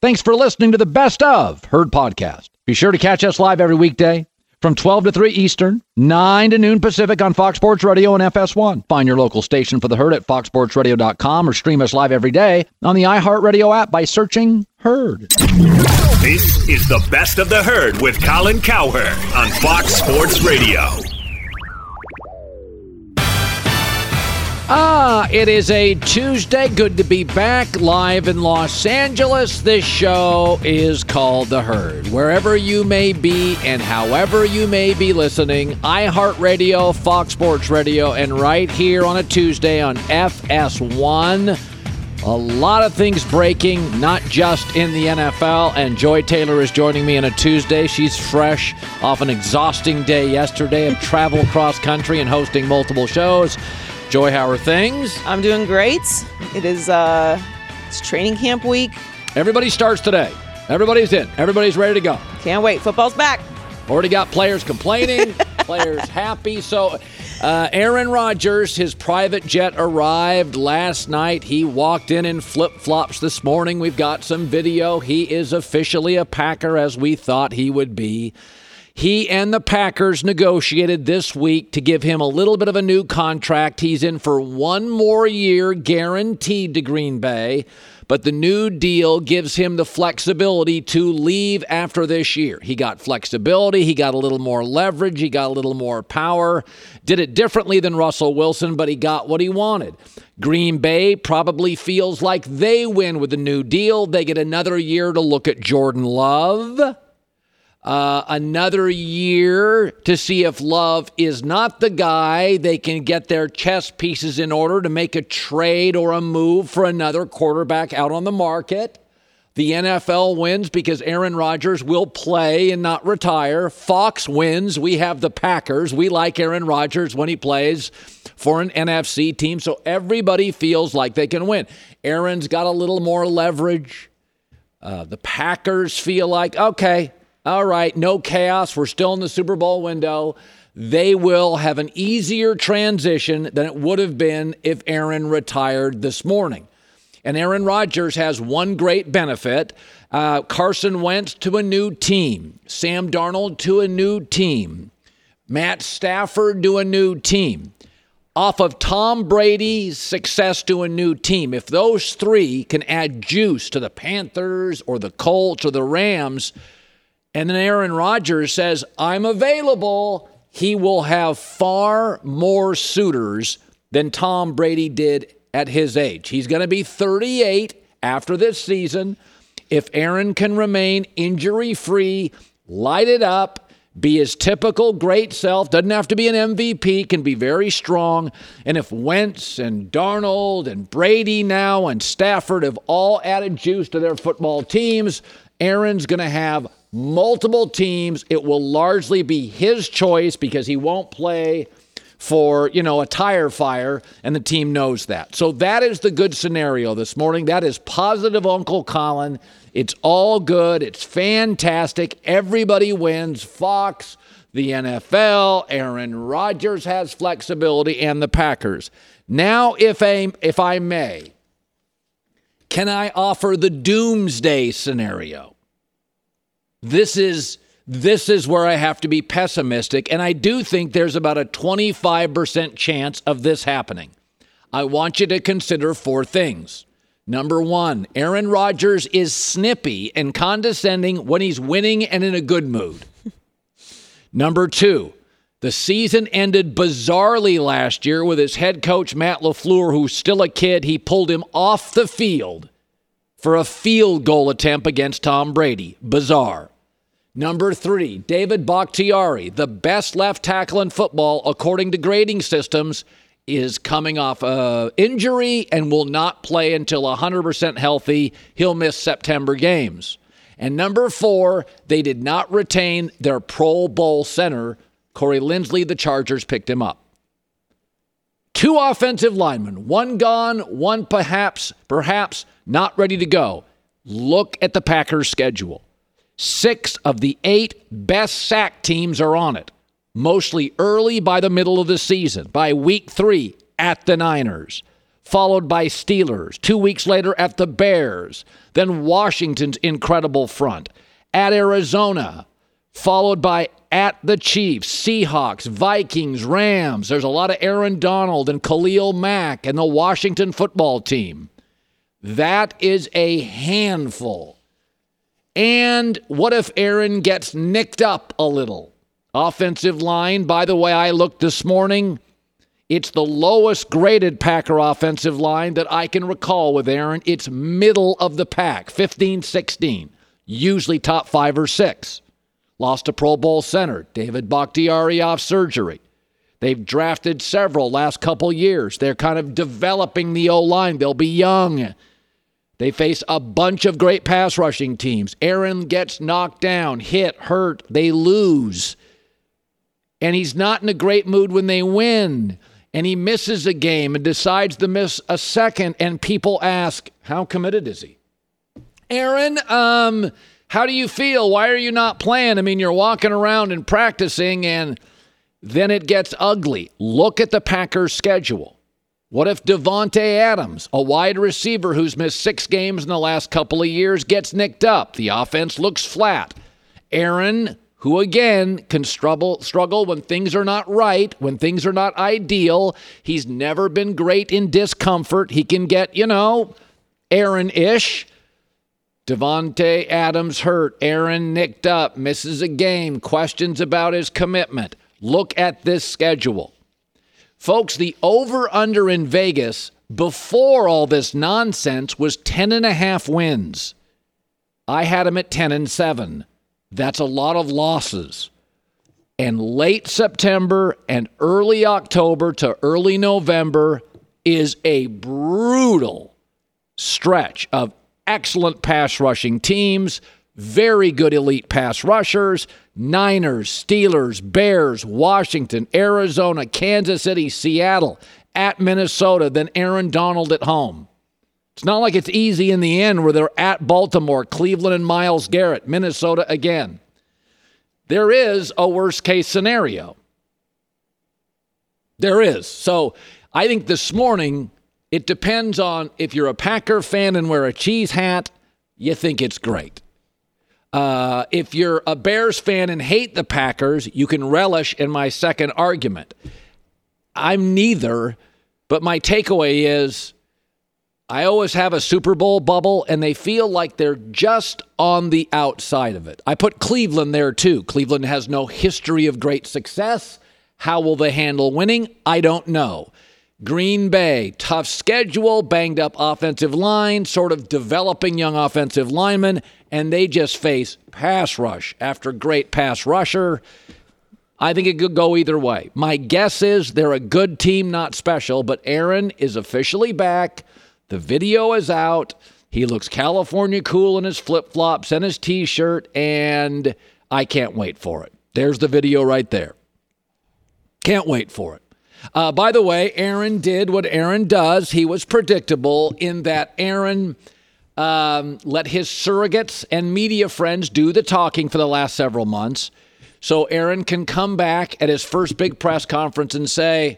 Thanks for listening to the Best of Herd podcast. Be sure to catch us live every weekday from 12 to 3 Eastern, 9 to noon Pacific on Fox Sports Radio and FS1. Find your local station for the Herd at foxsportsradio.com or stream us live every day on the iHeartRadio app by searching Herd. This is the Best of the Herd with Colin Cowherd on Fox Sports Radio. It is a Tuesday. Good to be back live in Los Angeles. This show is called The Herd. Wherever you may be and however you may be listening, iHeartRadio, Fox Sports Radio, and right here on a Tuesday on FS1. A lot of things breaking, not just in the NFL, and Joy Taylor is joining me on a Tuesday. She's fresh off an exhausting day yesterday of travel cross country and hosting multiple shows. Joy, how are things? I'm doing great. It is it's training camp week. Everybody starts today. Everybody's in. Everybody's ready to go. Can't wait. Football's back. Already got players complaining, players happy. So Aaron Rodgers, his private jet arrived last night. He walked in flip-flops this morning. We've got some video. He is officially a Packer, as we thought he would be. He and the Packers negotiated this week to give him a little bit of a new contract. He's in for one more year guaranteed to Green Bay, but the new deal gives him the flexibility to leave after this year. He got flexibility. He got a little more leverage. He got a little more power. Did it differently than Russell Wilson, but he got what he wanted. Green Bay probably feels like they win with the new deal. They get another year to look at Jordan Love. Another year to see if Love is not the guy. They can get their chess pieces in order to make a trade or a move for another quarterback out on the market. The NFL wins because Aaron Rodgers will play and not retire. Fox wins. We have the Packers. We like Aaron Rodgers when he plays for an NFC team, so everybody feels like they can win. Aaron's got a little more leverage. The Packers feel like, okay, all right, no chaos. We're still in the Super Bowl window. They will have an easier transition than it would have been if Aaron retired this morning. And Aaron Rodgers has one great benefit. Carson Wentz to a new team. Sam Darnold to a new team. Matt Stafford to a new team. Off of Tom Brady's success to a new team, if those three can add juice to the Panthers or the Colts or the Rams, and then Aaron Rodgers says, I'm available, he will have far more suitors than Tom Brady did at his age. He's going to be 38 after this season. If Aaron can remain injury-free, light it up, be his typical great self, doesn't have to be an MVP, can be very strong. And if Wentz and Darnold and Brady now and Stafford have all added juice to their football teams, Aaron's going to have multiple teams. It will largely be his choice because he won't play for, a tire fire, and the team knows that. So that is the good scenario this morning. That is positive Uncle Colin. It's all good. It's fantastic. Everybody wins. Fox, the NFL, Aaron Rodgers has flexibility, and the Packers. Now, if I may, can I offer the doomsday scenario? This is where I have to be pessimistic, and I do think there's about a 25% chance of this happening. I want you to consider four things. Number one, Aaron Rodgers is snippy and condescending when he's winning and in a good mood. Number two, the season ended bizarrely last year with his head coach, Matt LaFleur, who's still a kid. He pulled him off the field for a field goal attempt against Tom Brady. Bizarre. Number three, David Bakhtiari, the best left tackle in football, according to grading systems, is coming off injury and will not play until 100% healthy. He'll miss September games. And number four, they did not retain their Pro Bowl center. Corey Linsley, the Chargers, picked him up. Two offensive linemen, one gone, one perhaps not ready to go. Look at the Packers' schedule. 6 of the 8 best sack teams are on it, mostly early by the middle of the season, by week 3 at the Niners. followed by Steelers. 2 weeks later at the Bears. Then Washington's incredible front. At Arizona, followed by at the Chiefs, Seahawks, Vikings, Rams. There's a lot of Aaron Donald and Khalil Mack and the Washington football team. That is a handful. And what if Aaron gets nicked up a little? Offensive line, by the way, I looked this morning. It's the lowest graded Packer offensive line that I can recall with Aaron. It's middle of the pack, 15, 16, usually top 5 or 6. Lost a Pro Bowl center, David Bakhtiari, off surgery. They've drafted several last couple years. They're kind of developing the O-line. They'll be young. They face a bunch of great pass rushing teams. Aaron gets knocked down, hit, hurt. They lose. And he's not in a great mood when they win. And he misses a game and decides to miss a second. And people ask, how committed is he? Aaron, how do you feel? Why are you not playing? I mean, you're walking around and practicing, and then it gets ugly. Look at the Packers' schedule. What if Davante Adams, a wide receiver who's missed 6 games in the last couple of years, gets nicked up? The offense looks flat. Aaron, who again can struggle when things are not right, when things are not ideal. He's never been great in discomfort. He can get, Aaron-ish. Davante Adams hurt. Aaron nicked up, misses a game, questions about his commitment. Look at this schedule. Folks, the over-under in Vegas before all this nonsense was 10.5 wins. I had him at 10-7. That's a lot of losses. And late September and early October to early November is a brutal stretch of excellent pass rushing teams, very good elite pass rushers, Niners, Steelers, Bears, Washington, Arizona, Kansas City, Seattle, at Minnesota, then Aaron Donald at home. It's not like it's easy in the end where they're at Baltimore, Cleveland, and Myles Garrett, Minnesota again. There is a worst-case scenario. There is. So I think this morning, it depends on if you're a Packer fan and wear a cheese hat, you think it's great. If you're a Bears fan and hate the Packers, you can relish in my second argument. I'm neither, but my takeaway is I always have a Super Bowl bubble, and they feel like they're just on the outside of it. I put Cleveland there, too. Cleveland has no history of great success. How will they handle winning? I don't know. Green Bay, tough schedule, banged up offensive line, sort of developing young offensive linemen, and they just face pass rush after great pass rusher. I think it could go either way. My guess is they're a good team, not special, but Aaron is officially back. The video is out. He looks California cool in his flip-flops and his T-shirt, and I can't wait for it. There's the video right there. Can't wait for it. By the way, Aaron did what Aaron does. He was predictable in that Aaron let his surrogates and media friends do the talking for the last several months. So Aaron can come back at his first big press conference and say,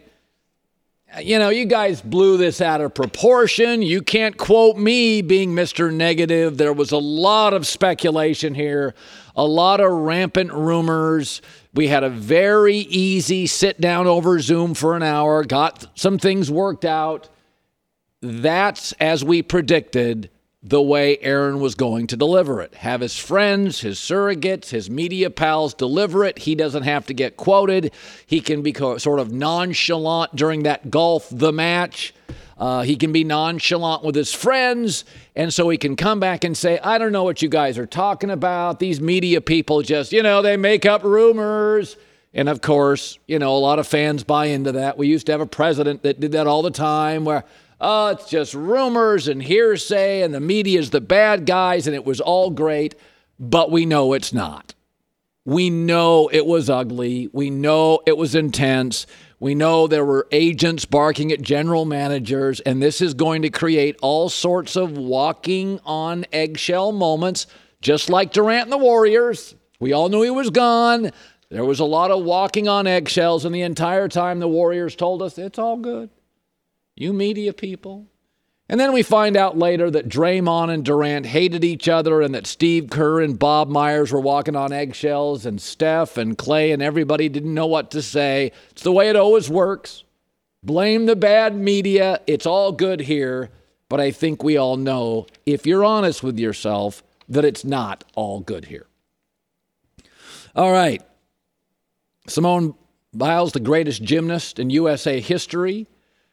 you guys blew this out of proportion. You can't quote me being Mr. Negative. There was a lot of speculation here, a lot of rampant rumors. We had a very easy sit down over Zoom for an hour, got some things worked out. That's, as we predicted, the way Aaron was going to deliver it. Have his friends, his surrogates, his media pals deliver it. He doesn't have to get quoted. He can be sort of nonchalant during that golf, the match. He can be nonchalant with his friends. And so he can come back and say, I don't know what you guys are talking about. These media people just, they make up rumors. And of course, a lot of fans buy into that. We used to have a president that did that all the time where, it's just rumors and hearsay and the media is the bad guys and it was all great, but we know it's not. We know it was ugly. We know it was intense. We know there were agents barking at general managers, and this is going to create all sorts of walking on eggshell moments, just like Durant and the Warriors. We all knew he was gone. There was a lot of walking on eggshells, and the entire time the Warriors told us, it's all good. You media people. And then we find out later that Draymond and Durant hated each other and that Steve Kerr and Bob Myers were walking on eggshells and Steph and Clay and everybody didn't know what to say. It's the way it always works. Blame the bad media. It's all good here. But I think we all know, if you're honest with yourself, that it's not all good here. All right. Simone Biles, the greatest gymnast in USA history,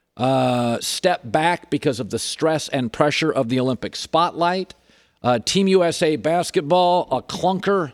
stepped back because of the stress and pressure of the Olympic spotlight. Team USA basketball, a clunker.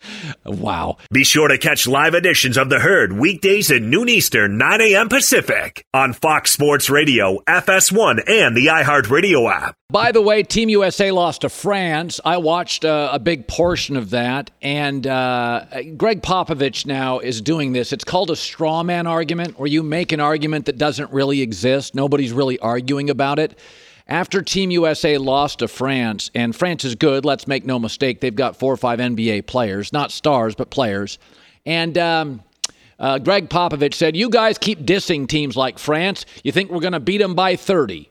Wow. Be sure to catch live editions of The Herd weekdays at noon Eastern, 9 a.m. Pacific on Fox Sports Radio, FS1, and the iHeartRadio app. By the way, Team USA lost to France. I watched a big portion of that, and Greg Popovich now is doing this. It's called a straw man argument, where you make an argument that doesn't really exist. Nobody's really arguing about it. After Team USA lost to France, and France is good, let's make no mistake, they've got 4 or 5 NBA players, not stars, but players. And Greg Popovich said, you guys keep dissing teams like France. You think we're going to beat them by 30.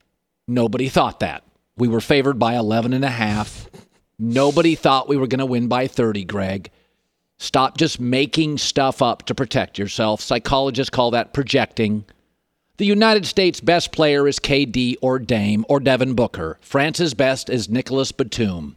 Nobody thought that. We were favored by 11.5. Nobody thought we were going to win by 30, Greg. Stop just making stuff up to protect yourself. Psychologists call that projecting. The United States' best player is KD or Dame or Devin Booker. France's best is Nicolas Batum.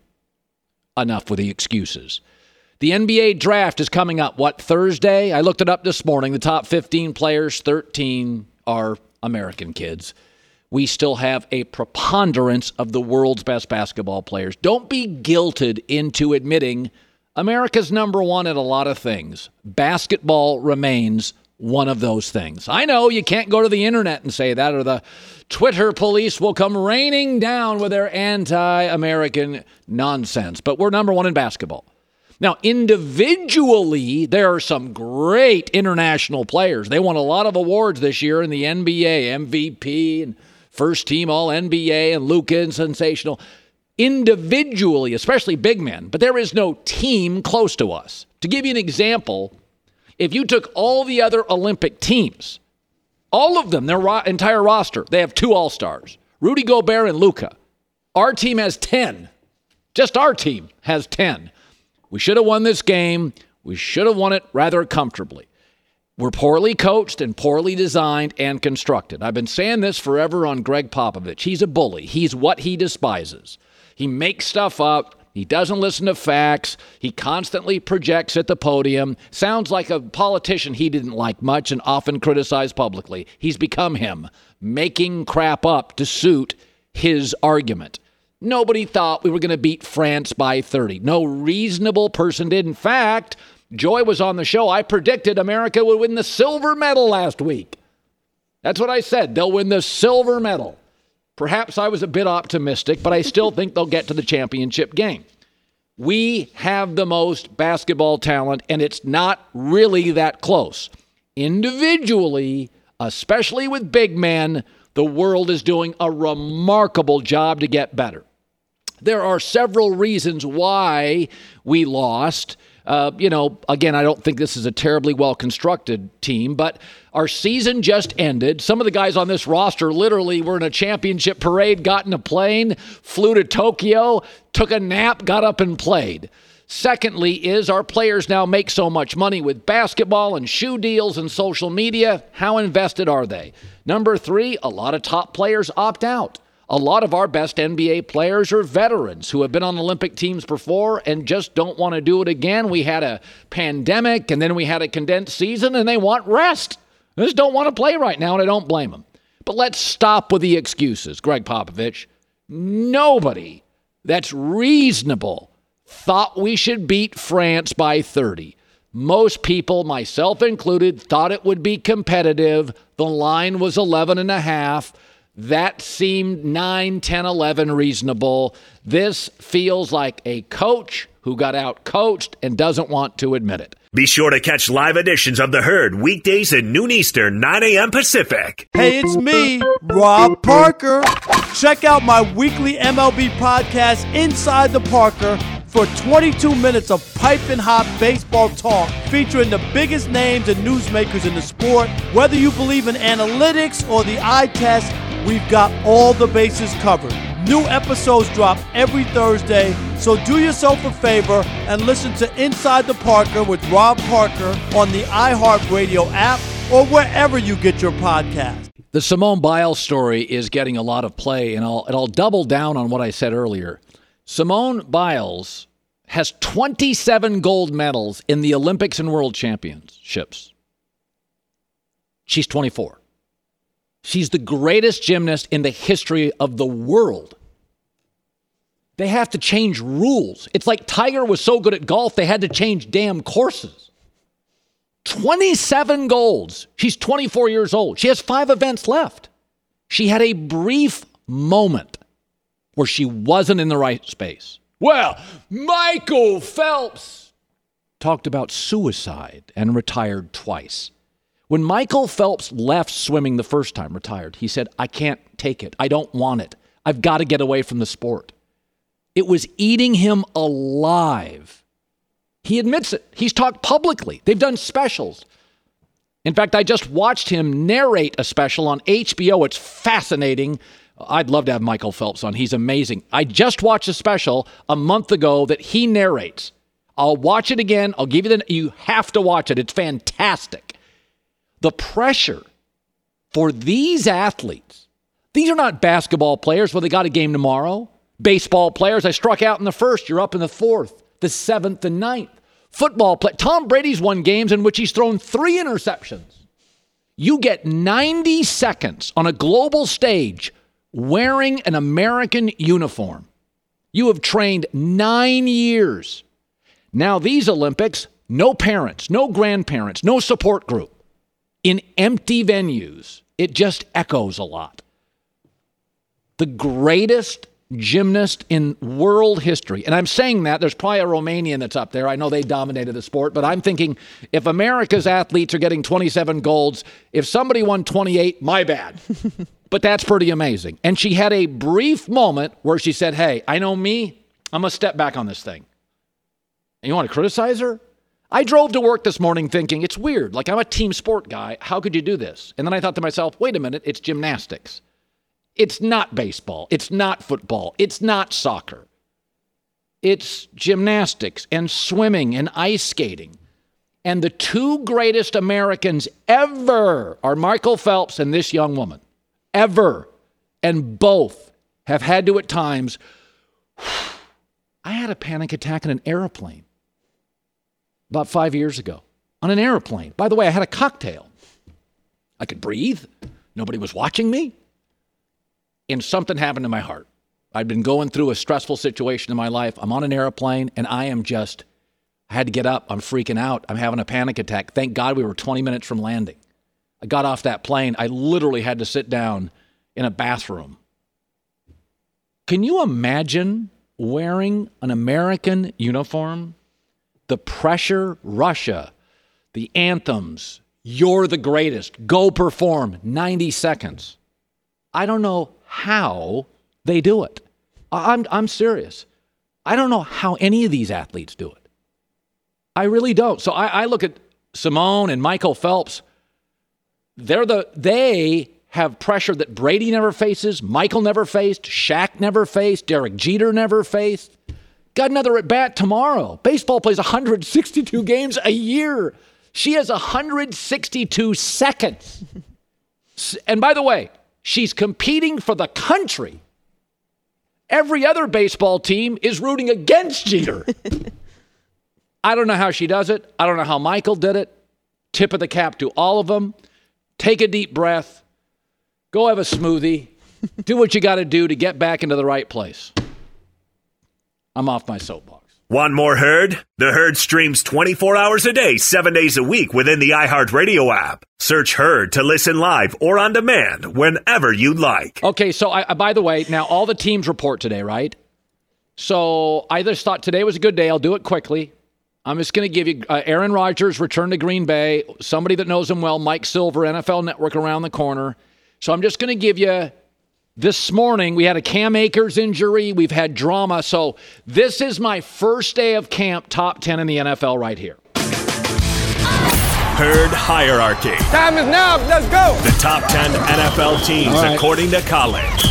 Enough with the excuses. The NBA draft is coming up, Thursday? I looked it up this morning. The top 15 players, 13 are American kids. We still have a preponderance of the world's best basketball players. Don't be guilted into admitting America's number one at a lot of things. Basketball remains one of those things. I know you can't go to the internet and say that, or the Twitter police will come raining down with their anti-American nonsense. But we're number one in basketball. Now, individually, there are some great international players. They won a lot of awards this year in the NBA, MVP and first team All-NBA, and Luka and sensational. Individually, especially big men. But there is no team close to us. To give you an example, if you took all the other Olympic teams, all of them, their entire roster, they have 2 All-Stars, Rudy Gobert and Luka. Our team has 10. Just our team has 10. We should have won this game. We should have won it rather comfortably. We're poorly coached and poorly designed and constructed. I've been saying this forever on Greg Popovich. He's a bully. He's what he despises. He makes stuff up. He doesn't listen to facts. He constantly projects at the podium. Sounds like a politician he didn't like much and often criticized publicly. He's become him, making crap up to suit his argument. Nobody thought we were going to beat France by 30. No reasonable person did. In fact, Joy was on the show. I predicted America would win the silver medal last week. That's what I said. They'll win the silver medal. Perhaps I was a bit optimistic, but I still think they'll get to the championship game. We have the most basketball talent, and it's not really that close. Individually, especially with big men, the world is doing a remarkable job to get better. There are several reasons why we lost. Again, I don't think this is a terribly well-constructed team, but our season just ended. Some of the guys on this roster literally were in a championship parade, got in a plane, flew to Tokyo, took a nap, got up and played. Secondly is our players now make so much money with basketball and shoe deals and social media. How invested are they? Number 3, a lot of top players opt out. A lot of our best NBA players are veterans who have been on Olympic teams before and just don't want to do it again. We had a pandemic, and then we had a condensed season, and they want rest. They just don't want to play right now, and I don't blame them. But let's stop with the excuses, Greg Popovich. Nobody that's reasonable thought we should beat France by 30. Most people, myself included, thought it would be competitive. The line was 11.5. That seemed 9, 10, 11 reasonable. This feels like a coach who got out-coached and doesn't want to admit it. Be sure to catch live editions of The Herd weekdays at noon Eastern, 9 a.m. Pacific. Hey, it's me, Rob Parker. Check out my weekly MLB podcast, Inside the Parker, for 22 minutes of piping hot baseball talk featuring the biggest names and newsmakers in the sport. Whether you believe in analytics or the eye test, we've got all the bases covered. New episodes drop every Thursday, so do yourself a favor and listen to Inside the Parker with Rob Parker on the iHeartRadio app or wherever you get your podcast. The Simone Biles story is getting a lot of play, and I'll double down on what I said earlier. Simone Biles has 27 gold medals in the Olympics and World Championships. She's 24. She's the greatest gymnast in the history of the world. They have to change rules. It's like Tiger was so good at golf, they had to change damn courses. 27 golds. She's 24 years old. She has 5 events left. She had a brief moment where she wasn't in the right space. Well, Michael Phelps talked about suicide and retired twice. When Michael Phelps left swimming the first time, retired, he said, I can't take it. I don't want it. I've got to get away from the sport. It was eating him alive. He admits it. He's talked publicly. They've done specials. In fact, I just watched him narrate a special on HBO. It's fascinating. I'd love to have Michael Phelps on. He's amazing. I just watched a special a month ago that he narrates. I'll watch it again. I'll give you you have to watch it. It's fantastic. The pressure for these athletes, these are not basketball players where they got a game tomorrow. Baseball players, I struck out in the first, you're up in the fourth, the seventh and ninth. Football play. Tom Brady's won games in which he's thrown 3 interceptions. You get 90 seconds on a global stage wearing an American uniform. You have trained 9 years. Now these Olympics, no parents, no grandparents, no support group. In empty venues, it just echoes a lot. The greatest gymnast in world history. And I'm saying that, there's probably a Romanian that's up there. I know they dominated the sport, but I'm thinking if America's athletes are getting 27 golds, if somebody won 28, my bad. But that's pretty amazing. And she had a brief moment where she said, hey, I know me, I'm going to step back on this thing. And you want to criticize her? I drove to work this morning thinking, it's weird. Like, I'm a team sport guy. How could you do this? And then I thought to myself, wait a minute, it's gymnastics. It's not baseball. It's not football. It's not soccer. It's gymnastics and swimming and ice skating. And the 2 greatest Americans ever are Michael Phelps and this young woman. Ever. And both have had to at times, I had a panic attack in an airplane about 5 years ago. On an airplane. By the way, I had a cocktail. I could breathe. Nobody was watching me. And something happened to my heart. I'd been going through a stressful situation in my life. I'm on an airplane, and I had to get up. I'm freaking out. I'm having a panic attack. Thank God we were 20 minutes from landing. I got off that plane. I literally had to sit down in a bathroom. Can you imagine wearing an American uniform? The pressure, Russia, the anthems, you're the greatest, go perform, 90 seconds. I don't know how they do it. I'm serious. I don't know how any of these athletes do it. I really don't. So I look at Simone and Michael Phelps. They have pressure that Brady never faces, Michael never faced, Shaq never faced, Derek Jeter never faced. Got another at bat tomorrow. Baseball plays 162 games a year. She has 162 seconds. And by the way, she's competing for the country. Every other baseball team is rooting against Jeter. I don't know how she does it. I don't know how Michael did it. Tip of the cap to all of them. Take a deep breath. Go have a smoothie. Do what you got to do to get back into the right place. I'm off my soapbox. Want more Herd? The Herd streams 24 hours a day, 7 days a week within the iHeartRadio app. Search Herd to listen live or on demand whenever you'd like. Okay, so by the way, now all the teams report today, right? So I just thought today was a good day. I'll do it quickly. I'm just going to give you Aaron Rodgers return to Green Bay, somebody that knows him well, Mike Silver, NFL Network around the corner. So I'm just going to give you This morning, we had a Cam Akers injury. We've had drama. So this is my first day of camp, top 10 in the NFL right here. Herd Hierarchy. Time is now. Let's go. The top 10 NFL teams right, according to college.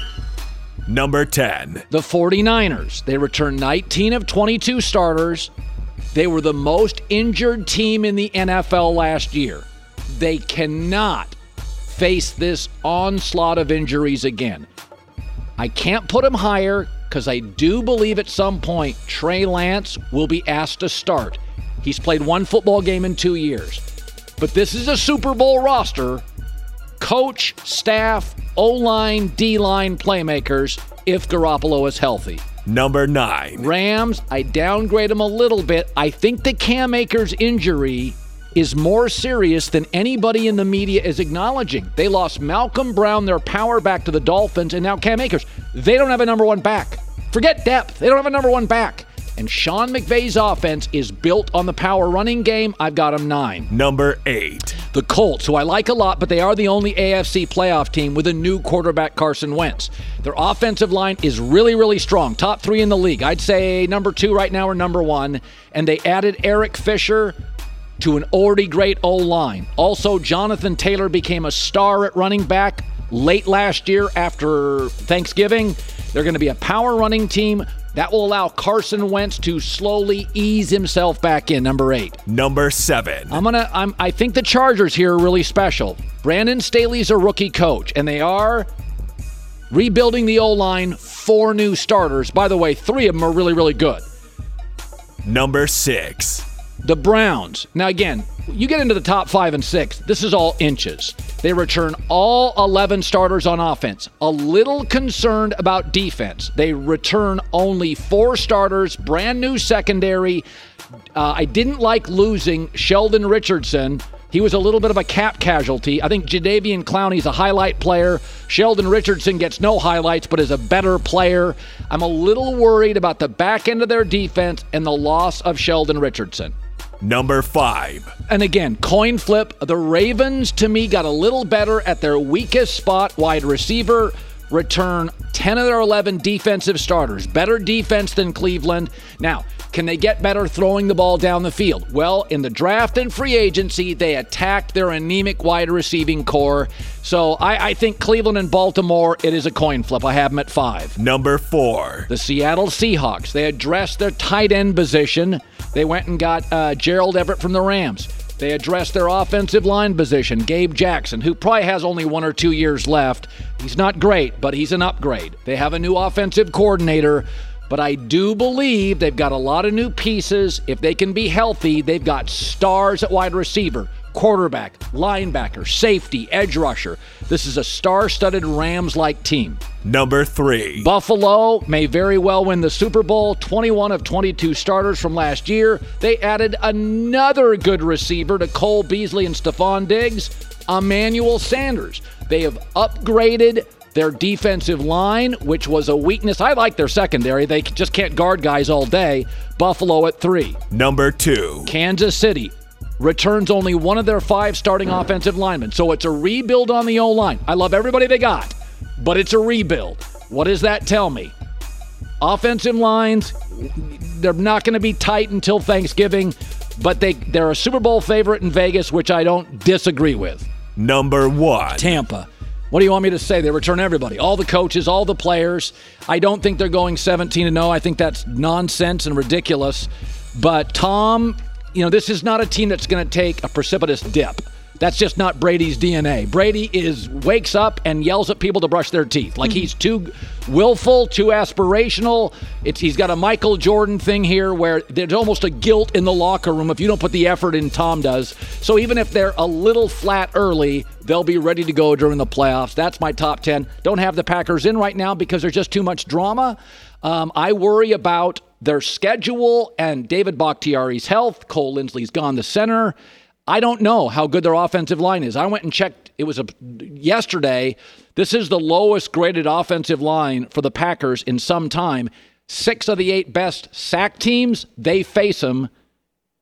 Number 10. The 49ers. They returned 19 of 22 starters. They were the most injured team in the NFL last year. They cannot face this onslaught of injuries again. I can't put them higher because I do believe at some point Trey Lance will be asked to start. He's played one football game in 2 years. But this is a Super Bowl roster. Coach, staff, O-line, D-line, playmakers, if Garoppolo is healthy. Number 9. Rams, I downgrade them a little bit. I think the Cam Akers injury is more serious than anybody in the media is acknowledging. They lost Malcolm Brown, their power back, to the Dolphins, and now Cam Akers. They don't have a number one back. Forget depth. They don't have a number one back. And Sean McVay's offense is built on the power running game. I've got them 9. Number 8. The Colts, who I like a lot, but they are the only AFC playoff team with a new quarterback, Carson Wentz. Their offensive line is really, really strong. Top 3 in the league. I'd say number 2 right now or number 1. And they added Eric Fisher to an already great O-line. Also, Jonathan Taylor became a star at running back late last year after Thanksgiving. They're going to be a power running team that will allow Carson Wentz to slowly ease himself back in. Number 8. Number 7. I think the Chargers here are really special. Brandon Staley's a rookie coach, and they are rebuilding the O-line. 4 new starters. By the way, 3 of them are really, really good. Number 6. The Browns. Now, again, you get into the top 5 and 6, this is all inches. They return all 11 starters on offense. A little concerned about defense. They return only 4 starters, brand new secondary. I didn't like losing Sheldon Richardson. He was a little bit of a cap casualty. I think Jadeveon Clowney's a highlight player. Sheldon Richardson gets no highlights, but is a better player. I'm a little worried about the back end of their defense and the loss of Sheldon Richardson. Number 5. And again, coin flip. The Ravens, to me, got a little better at their weakest spot, wide receiver. Return 10 of their 11 defensive starters. Better defense than Cleveland. Now, can they get better throwing the ball down the field? Well, in the draft and free agency, they attacked their anemic wide receiving core. So I think Cleveland and Baltimore, it is a coin flip. I have them at 5. Number 4. The Seattle Seahawks. They addressed their tight end position. They went and got Gerald Everett from the Rams. They addressed their offensive line position, Gabe Jackson, who probably has only 1 or 2 years left. He's not great, but he's an upgrade. They have a new offensive coordinator, but I do believe they've got a lot of new pieces. If they can be healthy, they've got stars at wide receiver, quarterback, linebacker, safety, edge rusher. This is a star-studded Rams-like team. Number 3. Buffalo may very well win the Super Bowl. 21 of 22 starters from last year. They added another good receiver to Cole Beasley and Stephon Diggs, Emmanuel Sanders. They have upgraded their defensive line, which was a weakness. I like their secondary. They just can't guard guys all day. Buffalo at 3. Number 2. Kansas City returns only 1 of their 5 starting offensive linemen. So it's a rebuild on the O-line. I love everybody they got, but it's a rebuild. What does that tell me? Offensive lines, they're not going to be tight until Thanksgiving, but they're a Super Bowl favorite in Vegas, which I don't disagree with. Number 1. Tampa. What do you want me to say? They return everybody, all the coaches, all the players. I don't think they're going 17-0. I think that's nonsense and ridiculous. But Tom, this is not a team that's going to take a precipitous dip. That's just not Brady's DNA. Brady wakes up and yells at people to brush their teeth. Like he's too willful, too aspirational. He's got a Michael Jordan thing here where there's almost a guilt in the locker room if you don't put the effort in Tom does. So even if they're a little flat early, they'll be ready to go during the playoffs. That's my top 10. Don't have the Packers in right now because there's just too much drama. I worry about their schedule and David Bakhtiari's health. Cole Linsley's gone to center. I don't know how good their offensive line is. I went and checked. It was yesterday. This is the lowest graded offensive line for the Packers in some time. 6 of the 8 best sack teams, they face them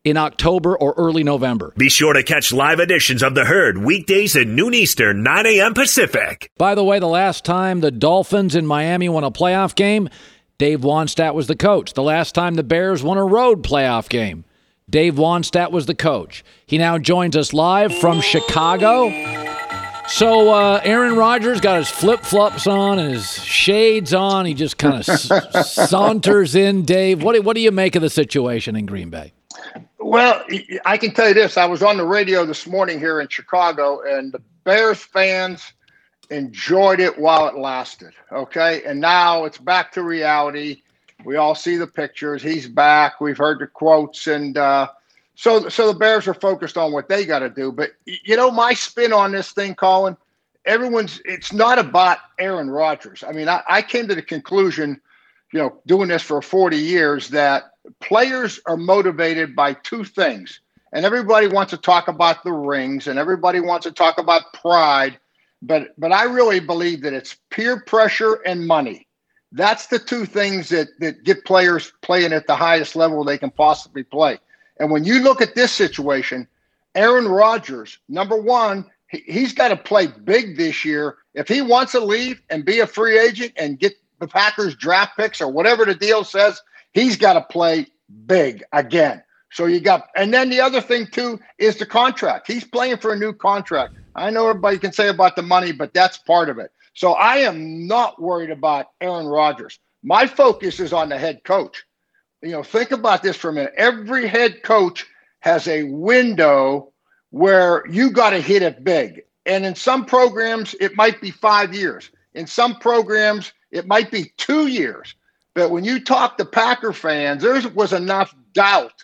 in October or early November. Be sure to catch live editions of The Herd weekdays at noon Eastern, 9 a.m. Pacific. By the way, the last time the Dolphins in Miami won a playoff game, Dave Wannstedt was the coach. The last time the Bears won a road playoff game, Dave Wannstedt was the coach. He now joins us live from Chicago. So Aaron Rodgers got his flip-flops on and his shades on. He just kind of saunters in. Dave, what do you make of the situation in Green Bay? Well, I can tell you this. I was on the radio this morning here in Chicago, and the Bears fans enjoyed it while it lasted, okay? And now it's back to reality. We all see the pictures. He's back. We've heard the quotes, and so the Bears are focused on what they got to do. But, my spin on this thing, Colin, it's not about Aaron Rodgers. I mean, I came to the conclusion, doing this for 40 years, that players are motivated by two things. And everybody wants to talk about the rings, and everybody wants to talk about pride. But I really believe that it's peer pressure and money. That's the two things that get players playing at the highest level they can possibly play. And when you look at this situation, Aaron Rodgers, number one, he's got to play big this year. If he wants to leave and be a free agent and get the Packers draft picks or whatever the deal says, he's got to play big again. So and then the other thing too is the contract. He's playing for a new contract. I know everybody can say about the money, but that's part of it. So I am not worried about Aaron Rodgers. My focus is on the head coach. Think about this for a minute. Every head coach has a window where you got to hit it big. And in some programs, it might be 5 years. In some programs, it might be 2 years. But when you talk to Packer fans, there was enough doubt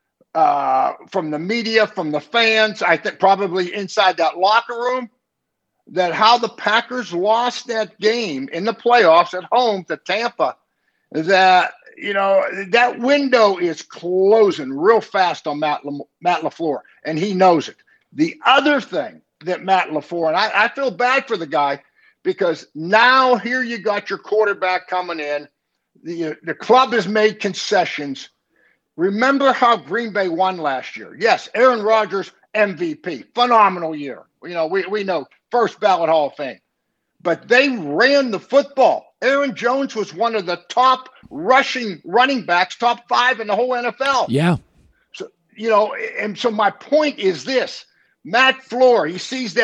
from the media, from the fans, I think probably inside that locker room, that how the Packers lost that game in the playoffs at home to Tampa, that, that window is closing real fast on Matt LaFleur, and he knows it. The other thing that Matt LaFleur, and I feel bad for the guy, because now here you got your quarterback coming in. The club has made concessions. Remember how Green Bay won last year. Yes, Aaron Rodgers, MVP, phenomenal year. We know, first ballot Hall of Fame. But they ran the football. Aaron Jones was one of the top running backs, top 5 in the whole NFL. Yeah. So, and so my point is this. Matt LaFleur, he sees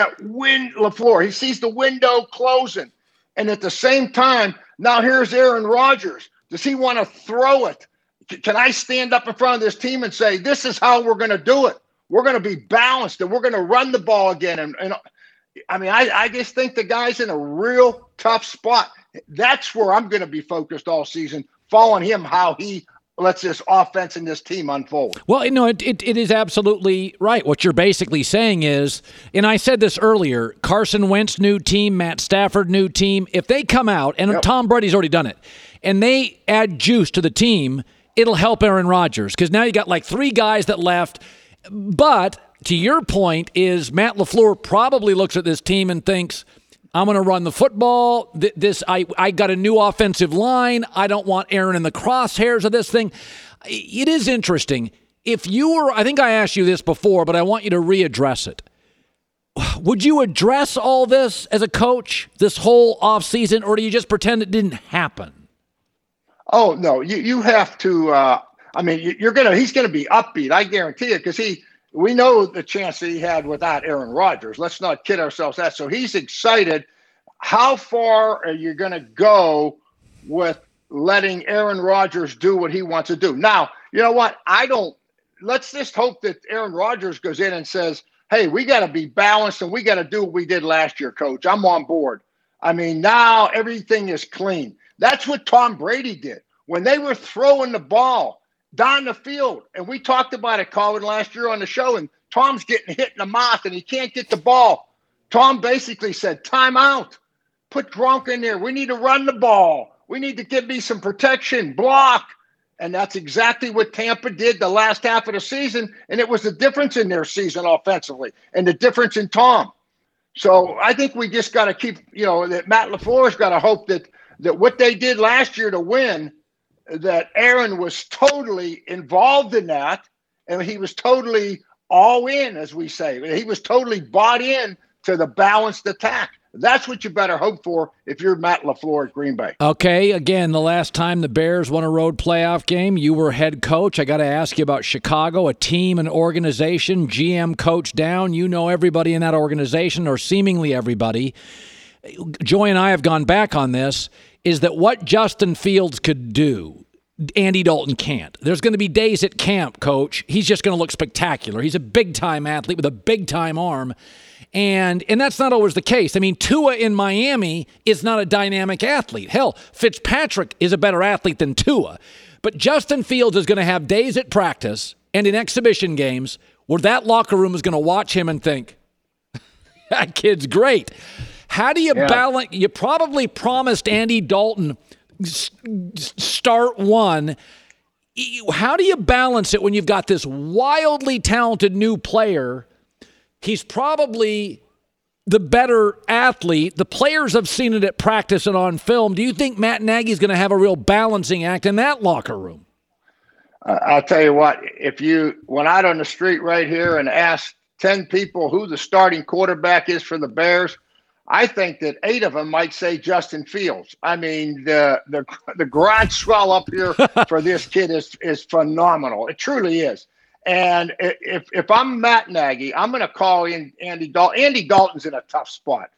he sees the window closing. And at the same time, now here's Aaron Rodgers. Does he want to throw it? Can I stand up in front of this team and say, this is how we're going to do it? We're going to be balanced and we're going to run the ball again. And I mean, I just think the guy's in a real tough spot. That's where I'm going to be focused all season, following him, how he lets this offense and this team unfold. Well, it is absolutely right. What you're basically saying is, and I said this earlier, Carson Wentz, new team, Matt Stafford, new team. If they come out, and Tom Brady's already done it, and they add juice to the team, it'll help Aaron Rodgers, because now you got like 3 guys that left. But to your point is Matt LaFleur probably looks at this team and thinks, I'm going to run the football. I got a new offensive line. I don't want Aaron in the crosshairs of this thing. It is interesting. If you were, I think I asked you this before, but I want you to readdress it. Would you address all this as a coach, this whole offseason, or do you just pretend it didn't happen? Oh, no, you have to, he's going to be upbeat. I guarantee it, because we know the chance that he had without Aaron Rodgers. Let's not kid ourselves that. So he's excited. How far are you going to go with letting Aaron Rodgers do what he wants to do? Now, you know what? Let's just hope that Aaron Rodgers goes in and says, hey, we got to be balanced and we got to do what we did last year, coach. I'm on board. I mean, now everything is clean. That's what Tom Brady did. When they were throwing the ball down the field, and we talked about it, Colin, last year on the show, and Tom's getting hit in the mouth and he can't get the ball. Tom basically said, time out. Put Gronk in there. We need to run the ball. We need to give me some protection, block. And that's exactly what Tampa did the last half of the season, and it was the difference in their season offensively and the difference in Tom. So I think we just got to keep, that Matt LaFleur's got to hope that what they did last year to win, that Aaron was totally involved in that, and he was totally all in, as we say. He was totally bought in to the balanced attack. That's what you better hope for if you're Matt LaFleur at Green Bay. Okay, again, the last time the Bears won a road playoff game, you were head coach. I got to ask you about Chicago, a team, an organization, GM coach down. You know everybody in that organization, or seemingly everybody. Joy and I have gone back on this, is that what Justin Fields could do, Andy Dalton can't. There's going to be days at camp, Coach. He's just going to look spectacular. He's a big-time athlete with a big-time arm. And that's not always the case. I mean, Tua in Miami is not a dynamic athlete. Hell, Fitzpatrick is a better athlete than Tua. But Justin Fields is going to have days at practice and in exhibition games where that locker room is going to watch him and think, that kid's great. How do you balance? You probably promised Andy Dalton start one. How do you balance it when you've got this wildly talented new player? He's probably the better athlete. The players have seen it at practice and on film. Do you think Matt Nagy's going to have a real balancing act in that locker room? I'll tell you what, if you went out on the street right here and asked 10 people who the starting quarterback is for the Bears, I think that 8 of them might say Justin Fields. I mean, the groundswell up here for this kid is phenomenal. It truly is. And if I'm Matt Nagy, I'm going to call in Andy Dalton. Andy Dalton's in a tough spot.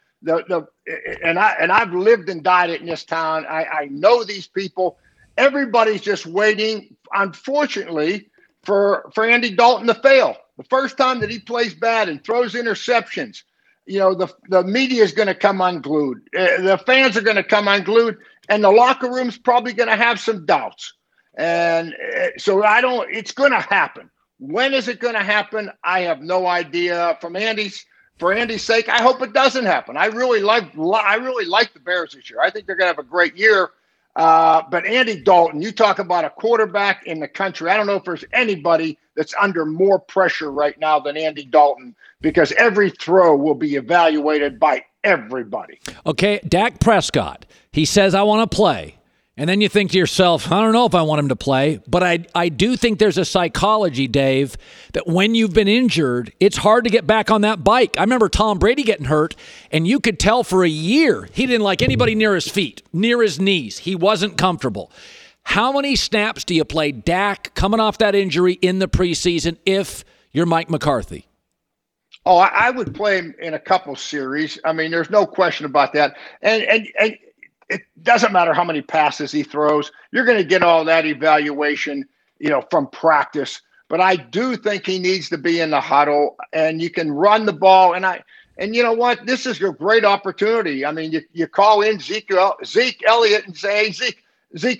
And I've lived and died in this town. I know these people. Everybody's just waiting, unfortunately, for Andy Dalton to fail. The first time that he plays bad and throws interceptions, the media is going to come unglued. The fans are going to come unglued, and the locker room's probably going to have some doubts. And so it's going to happen. When is it going to happen? I have no idea. For Andy's sake, I hope it doesn't happen. I really like the Bears this year. I think they're going to have a great year. But Andy Dalton, you talk about a quarterback in the country. I don't know if there's anybody that's under more pressure right now than Andy Dalton, because every throw will be evaluated by everybody. Okay, Dak Prescott, he says, I want to play. And then you think to yourself, I don't know if I want him to play, but I do think there's a psychology, Dave, that when you've been injured, it's hard to get back on that bike. I remember Tom Brady getting hurt, and you could tell for a year he didn't like anybody near his feet, near his knees. He wasn't comfortable. How many snaps do you play Dak coming off that injury in the preseason if you're Mike McCarthy? Oh, I would play him in a couple series. I mean, there's no question about that. And it doesn't matter how many passes he throws. You're going to get all that evaluation, from practice. But I do think he needs to be in the huddle, and you can run the ball. And you know what? This is a great opportunity. I mean, you call in Zeke Elliott and say, hey, Zeke,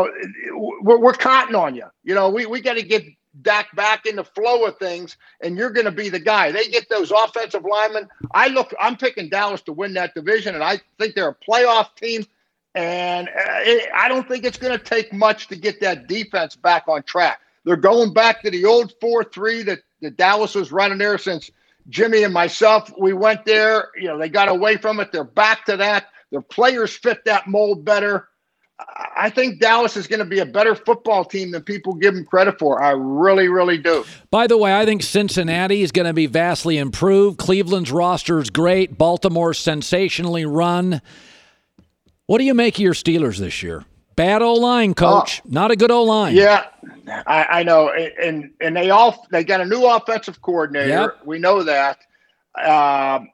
we're counting on you. We got to get Dak back in the flow of things, and you're going to be the guy. They get those offensive linemen. I'm picking Dallas to win that division, and I think they're a playoff team. And I don't think it's going to take much to get that defense back on track. They're going back to the old 4-3 that Dallas was running there since Jimmy and myself. We went there. They got away from it. They're back to that. Their players fit that mold better. I think Dallas is going to be a better football team than people give them credit for. I really, really do. By the way, I think Cincinnati is going to be vastly improved. Cleveland's roster is great. Baltimore's sensationally run. What do you make of your Steelers this year? Bad O-line, Coach. Not a good O-line. Yeah, I know. And they got a new offensive coordinator. Yep. We know that. I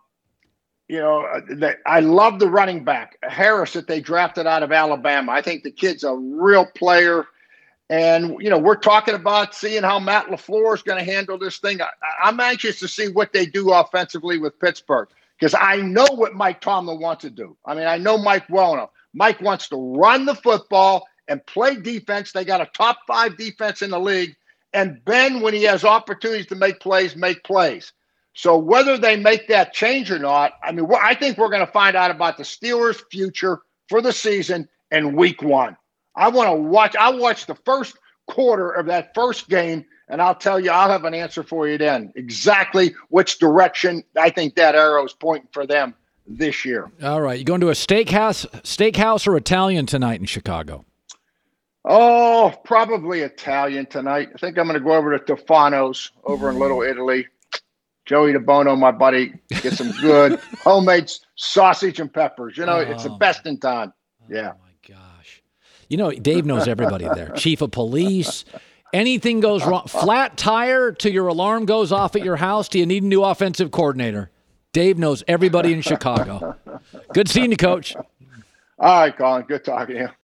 love the running back, Harris, that they drafted out of Alabama. I think the kid's a real player. And, we're talking about seeing how Matt LaFleur is going to handle this thing. I'm anxious to see what they do offensively with Pittsburgh, because I know what Mike Tomlin wants to do. I mean, I know Mike well enough. Mike wants to run the football and play defense. They got a top 5 defense in the league. And Ben, when he has opportunities to make plays, make plays. So whether they make that change or not, I think we're going to find out about the Steelers' future for the season in week 1. I'll watch the first quarter of that first game, and I'll tell you, I'll have an answer for you then. Exactly which direction I think that arrow is pointing for them this year. All right. You going to a steakhouse or Italian tonight in Chicago? Oh, probably Italian tonight. I think I'm going to go over to Tofano's over in Little Italy. Joey DeBono, my buddy, get some good homemade sausage and peppers. It's the best in town. Yeah. Oh, my gosh. Dave knows everybody there. Chief of police. Anything goes wrong. Flat tire till your alarm goes off at your house. Do you need a new offensive coordinator? Dave knows everybody in Chicago. Good seeing you, Coach. All right, Colin. Good talking to you.